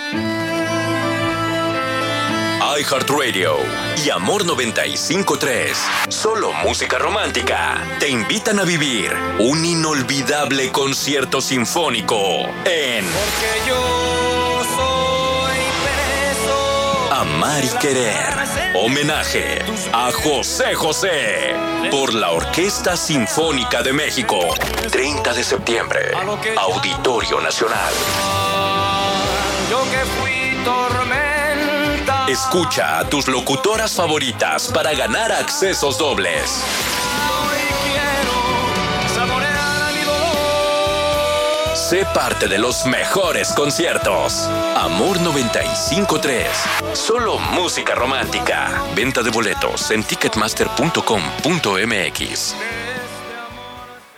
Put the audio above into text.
iHeartRadio y Amor 95.3, solo música romántica, te invitan a vivir un inolvidable concierto sinfónico en Porque yo soy preso. Amar y Querer. Homenaje a José José por la Orquesta Sinfónica de México. 30 de septiembre, Auditorio Nacional. Yo que fui tormenta. Escucha a tus locutoras favoritas para ganar accesos dobles. Hoy quiero saborear mi dolor. Sé parte de los mejores conciertos. Amor 95.3. Solo música romántica. Venta de boletos en ticketmaster.com.mx.